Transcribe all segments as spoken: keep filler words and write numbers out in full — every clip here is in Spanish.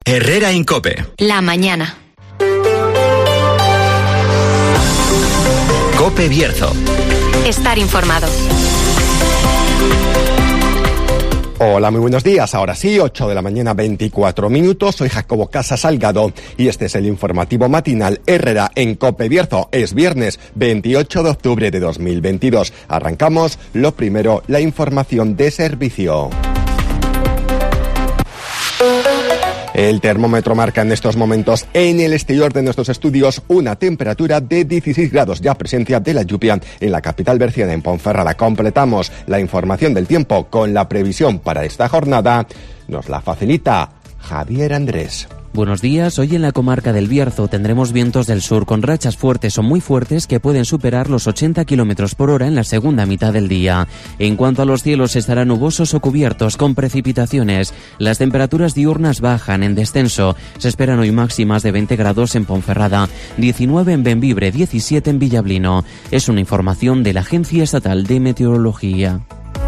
Herrera en COPE. La mañana. COPE Bierzo. Estar informado. Hola, muy buenos días. Ahora sí, ocho de la mañana, veinticuatro minutos. Soy Jacobo Casas Salgado y este es el informativo matinal Herrera en COPE Bierzo. Es viernes veintiocho de octubre de dos mil veintidós. Arrancamos. Lo primero, la información de servicio. El termómetro marca en estos momentos en el exterior de nuestros estudios una temperatura de dieciséis grados, ya presencia de la lluvia en la capital berciana, en Ponferrada. Completamos la información del tiempo con la previsión para esta jornada. Nos la facilita Javier Andrés. Buenos días. Hoy en la comarca del Bierzo tendremos vientos del sur con rachas fuertes o muy fuertes que pueden superar los ochenta kilómetros por hora en la segunda mitad del día. En cuanto a los cielos, estarán nubosos o cubiertos con precipitaciones. Las temperaturas diurnas bajan en descenso. Se esperan hoy máximas de veinte grados en Ponferrada, diecinueve en Bembibre, diecisiete en Villablino. Es una información de la Agencia Estatal de Meteorología.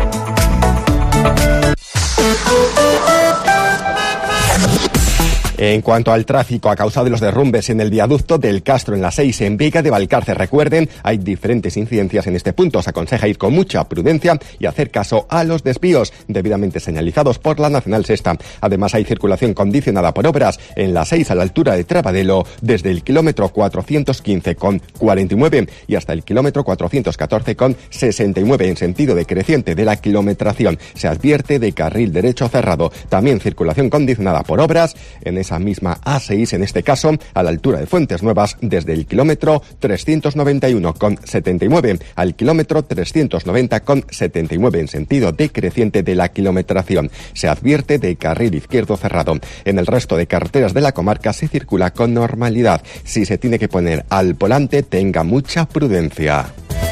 En cuanto al tráfico, a causa de los derrumbes en el viaducto del Castro en la seis en Vega de Valcárcel, recuerden, hay diferentes incidencias en este punto. Se aconseja ir con mucha prudencia y hacer caso a los desvíos debidamente señalizados por la Nacional Sexta. Además, hay circulación condicionada por obras en la seis a la altura de Trabadelo, desde el kilómetro cuatrocientos quince con cuarenta y nueve y hasta el kilómetro cuatrocientos catorce con sesenta y nueve en sentido decreciente de la kilometración. Se advierte de carril derecho cerrado. También circulación condicionada por obras en esa misma A seis, en este caso, a la altura de Fuentes Nuevas, desde el kilómetro trescientos noventa y uno con setenta y nueve al kilómetro trescientos noventa con setenta y nueve en sentido decreciente de la kilometración. Se advierte de carril izquierdo cerrado. En el resto de carreteras de la comarca se circula con normalidad. Si se tiene que poner al volante, tenga mucha prudencia.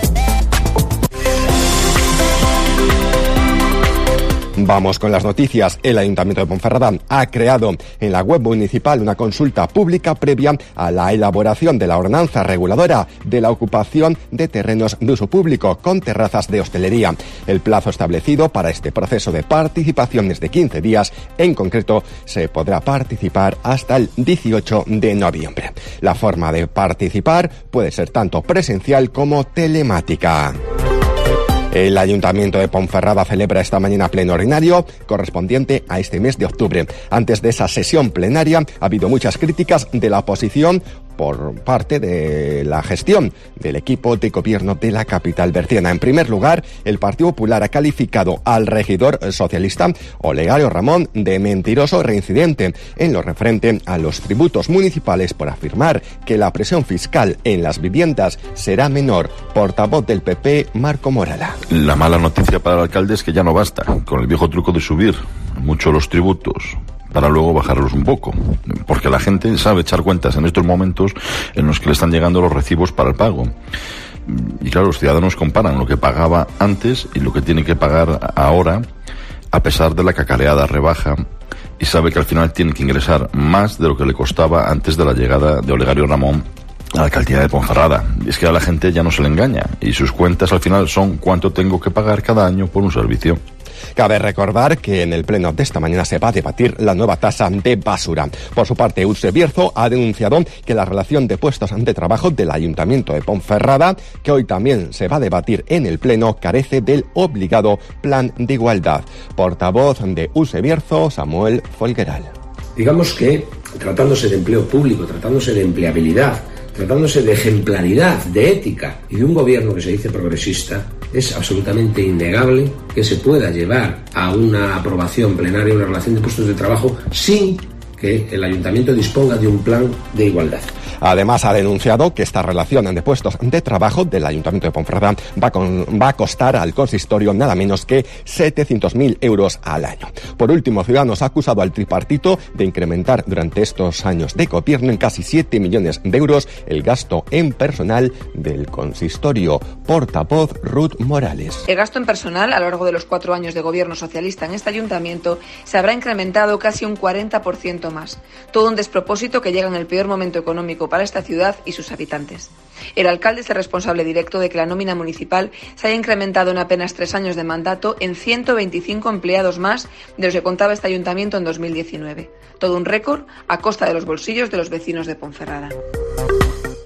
Vamos con las noticias. El Ayuntamiento de Ponferrada ha creado en la web municipal una consulta pública previa a la elaboración de la ordenanza reguladora de la ocupación de terrenos de uso público con terrazas de hostelería. El plazo establecido para este proceso de participación es de quince días. En concreto, se podrá participar hasta el dieciocho de noviembre. La forma de participar puede ser tanto presencial como telemática. El Ayuntamiento de Ponferrada celebra esta mañana pleno ordinario correspondiente a este mes de octubre. Antes de esa sesión plenaria ha habido muchas críticas de la oposición por parte de la gestión del equipo de gobierno de la capital berciana. En primer lugar, el Partido Popular ha calificado al regidor socialista Olegario Ramón de mentiroso reincidente en lo referente a los tributos municipales por afirmar que la presión fiscal en las viviendas será menor. Portavoz del P P, Marco Morala. La mala noticia para el alcalde es que ya no basta con el viejo truco de subir mucho los tributos para luego bajarlos un poco, porque la gente sabe echar cuentas en estos momentos en los que le están llegando los recibos para el pago. Y claro, los ciudadanos comparan lo que pagaba antes y lo que tiene que pagar ahora, a pesar de la cacareada rebaja, y sabe que al final tiene que ingresar más de lo que le costaba antes de la llegada de Olegario Ramón a la alcaldía de Ponferrada. Y es que a la gente ya no se le engaña, y sus cuentas al final son cuánto tengo que pagar cada año por un servicio. Cabe recordar que en el pleno de esta mañana se va a debatir la nueva tasa de basura. Por su parte, Use Bierzo ha denunciado que la relación de puestos de trabajo del Ayuntamiento de Ponferrada, que hoy también se va a debatir en el pleno, carece del obligado plan de igualdad. Portavoz de Use Bierzo, Samuel Folgueral. Digamos que, tratándose de empleo público, tratándose de empleabilidad, tratándose de ejemplaridad, de ética y de un gobierno que se dice progresista, es absolutamente innegable que se pueda llevar a una aprobación plenaria una relación de puestos de trabajo sin que el ayuntamiento disponga de un plan de igualdad. Además, ha denunciado que esta relación de puestos de trabajo del Ayuntamiento de Ponferrada va, con, va a costar al consistorio nada menos que setecientos mil euros al año. Por último, Ciudadanos ha acusado al tripartito de incrementar durante estos años de gobierno en casi siete millones de euros el gasto en personal del consistorio. Portavoz Ruth Morales. El gasto en personal a lo largo de los cuatro años de gobierno socialista en este ayuntamiento se habrá incrementado casi un cuarenta por ciento más. Todo un despropósito que llega en el peor momento económico positivo para esta ciudad y sus habitantes. El alcalde es el responsable directo de que la nómina municipal se haya incrementado en apenas tres años de mandato en ciento veinticinco empleados más de los que contaba este ayuntamiento en dos mil diecinueve. Todo un récord a costa de los bolsillos de los vecinos de Ponferrada.